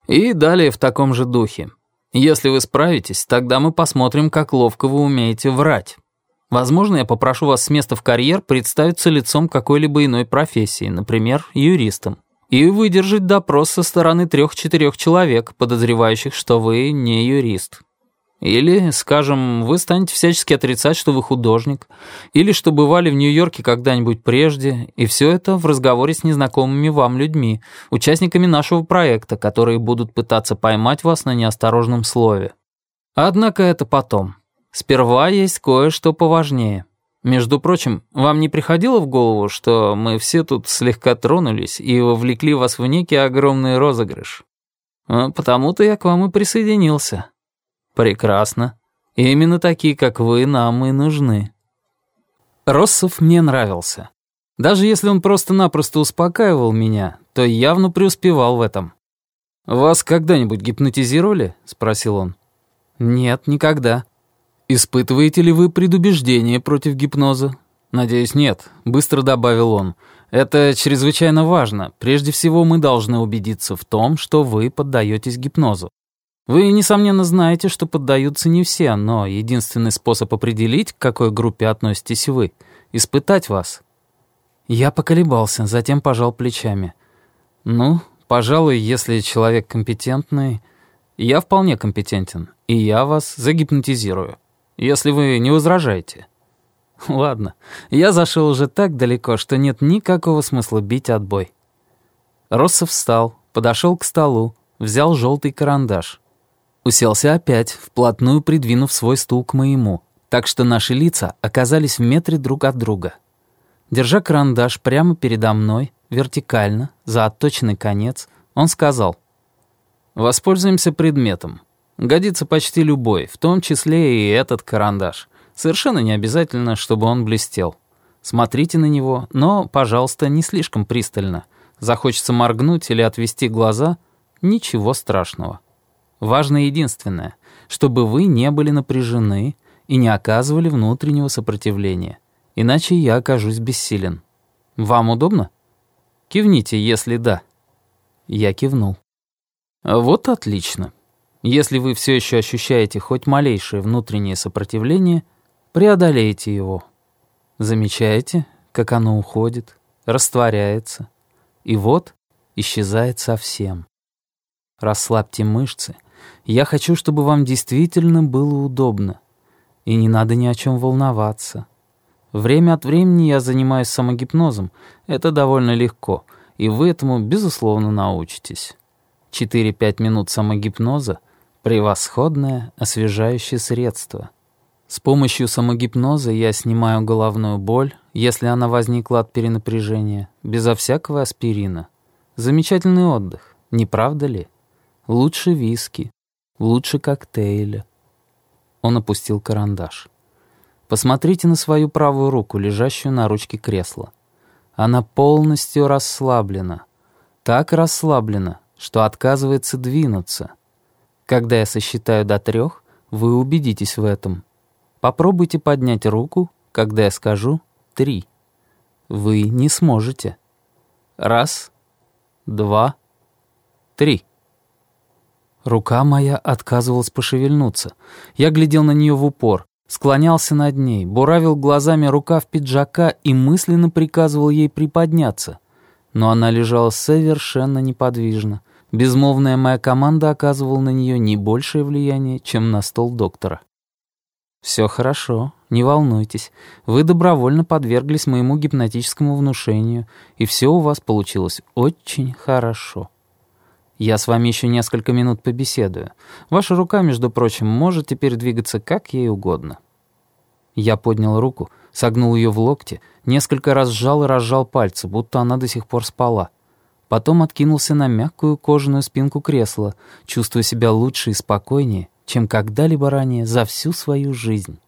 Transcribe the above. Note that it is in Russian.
И далее в таком же духе. Если вы справитесь, тогда мы посмотрим, как ловко вы умеете врать. Возможно, я попрошу вас с места в карьер представиться лицом какой-либо иной профессии, например, юристом, и выдержать допрос со стороны 3-4 человек, подозревающих, что вы не юрист. Или, скажем, вы станете всячески отрицать, что вы художник, или что бывали в Нью-Йорке когда-нибудь прежде, и все это в разговоре с незнакомыми вам людьми, участниками нашего проекта, которые будут пытаться поймать вас на неосторожном слове. Однако это потом. Сперва есть кое-что поважнее. Между прочим, вам не приходило в голову, что мы все тут слегка тронулись и вовлекли вас в некий огромный розыгрыш? Потому-то я к вам и присоединился. Прекрасно. Именно такие, как вы, нам и нужны. Россов мне нравился. Даже если он просто-напросто успокаивал меня, то явно преуспевал в этом. «Вас когда-нибудь гипнотизировали?» — спросил он. «Нет, никогда». «Испытываете ли вы предубеждение против гипноза?» «Надеюсь, нет», — быстро добавил он. «Это чрезвычайно важно. Прежде всего, мы должны убедиться в том, что вы поддаетесь гипнозу. Вы, несомненно, знаете, что поддаются не все, но единственный способ определить, к какой группе относитесь вы — испытать вас». Я поколебался, затем пожал плечами. «Ну, пожалуй, если человек компетентный...» «Я вполне компетентен, и я вас загипнотизирую, если вы не возражаете». «Ладно, я зашел уже так далеко, что нет никакого смысла бить отбой». Россов встал, подошел к столу, взял желтый карандаш. Уселся опять, вплотную придвинув свой стул к моему, так что наши лица оказались в метре друг от друга. Держа карандаш прямо передо мной, вертикально, за отточенный конец, он сказал: «Воспользуемся предметом. Годится почти любой, в том числе и этот карандаш. Совершенно не обязательно, чтобы он блестел. Смотрите на него, но, пожалуйста, не слишком пристально. Захочется моргнуть или отвести глаза — ничего страшного. Важно единственное, чтобы вы не были напряжены и не оказывали внутреннего сопротивления, иначе я окажусь бессилен. Вам удобно? Кивните, если да». Я кивнул. «Вот отлично. Если вы все еще ощущаете хоть малейшее внутреннее сопротивление, преодолейте его. Замечаете, как оно уходит, растворяется, и вот исчезает совсем. Расслабьте мышцы. Я хочу, чтобы вам действительно было удобно. И не надо ни о чем волноваться. Время от времени я занимаюсь самогипнозом. Это довольно легко, и вы этому, безусловно, научитесь. 4-5 минут самогипноза — превосходное освежающее средство. С помощью самогипноза я снимаю головную боль, если она возникла от перенапряжения, безо всякого аспирина. Замечательный отдых, не правда ли? Лучше виски, лучше коктейля». Он опустил карандаш. «Посмотрите на свою правую руку, лежащую на ручке кресла. Она полностью расслаблена. Так расслаблена, что отказывается двинуться. Когда я сосчитаю до 3, вы убедитесь в этом. Попробуйте поднять руку, когда я скажу 3. Вы не сможете. 1, 2, 3. Рука моя отказывалась пошевельнуться. Я глядел на нее в упор, склонялся над ней, буравил глазами рукав пиджака и мысленно приказывал ей приподняться. Но она лежала совершенно неподвижно. Безмолвная моя команда оказывала на нее не большее влияние, чем на стол доктора. «Все хорошо, не волнуйтесь. Вы добровольно подверглись моему гипнотическому внушению, и все у вас получилось очень хорошо. Я с вами еще несколько минут побеседую. Ваша рука, между прочим, может теперь двигаться как ей угодно». Я поднял руку, согнул ее в локте, несколько раз сжал и разжал пальцы, будто она до сих пор спала. Потом откинулся на мягкую кожаную спинку кресла, чувствуя себя лучше и спокойнее, чем когда-либо ранее за всю свою жизнь.